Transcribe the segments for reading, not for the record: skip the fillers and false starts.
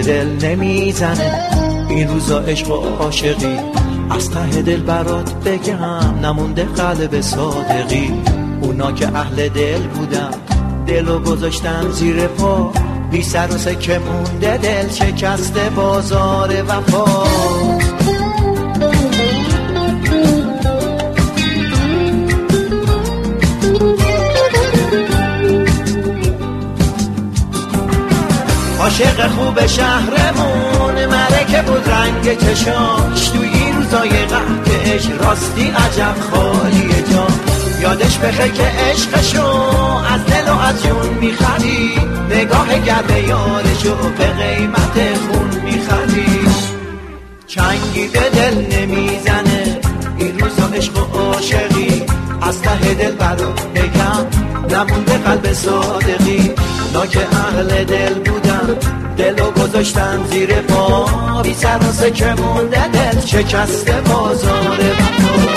دل نمیزنه این روزا عشق و عاشقی، از ته دل برات بگم نمونده قلب صادقی. اونا که اهل دل بودن دلو گذاشتن زیر پا، بی سر و سکه مونده دل شکسته بازار وفا. عاشق خوب شهرمون ملکه بود رنگ چشاش، تو این روزای قهرش راستی عجب خالیه جا. یادش بخیر که عشقشو از دل و از جون میخری، نگاه گرد یارشو به قیمت خون میخری. چنگی به دل نمیزنه این روزا عشق و عاشقی، از ته دل برات بگم نمونده قلب صادقی. اونا که اهل دل بودن دلو گذاشتن زیر پا، بی سر و سکه مونده دل شکسته بازار وفا.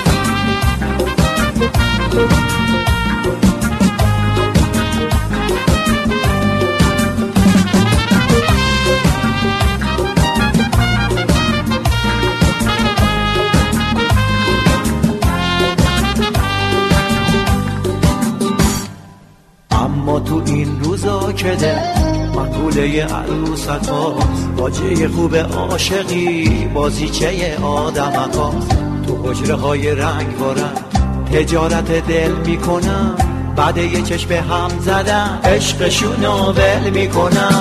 اما تو این روزا که دل مقوله عروست هاست، باجه خوب عاشقی بازیچه آدم هاست. تو حجره های رنگ بارن تجارت دل میکنن، بعد یه چشم هم زدن عشقشونو ول میکنن.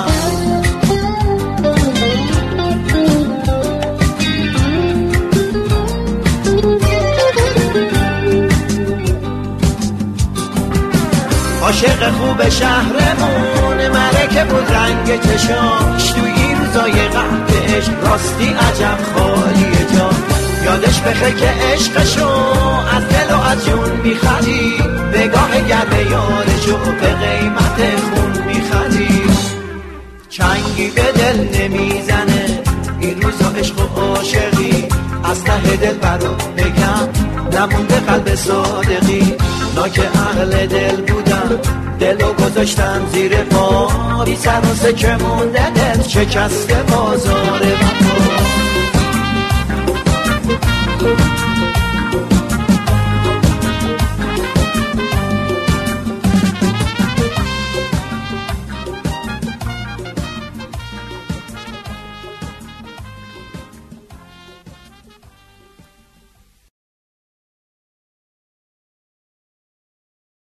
عاشق خوب شهرمون ملکه بود رنگ چشاش، تو این روزای قهرش راستی عجب خالیه جا. یادش بخیر که عشقشو از دل و از جون میخری، نگاه گرد یارشو به قیمت خون میخری. چنگی به دل نمیزنه این روزا عشق و عاشقی، از ته دل برات بگم نمونده قلب صادقی. اونا که اهل دل بودن دلو گذاشتن زیر پا، بی سر و سکه مونده دل شکسته بازار وفا.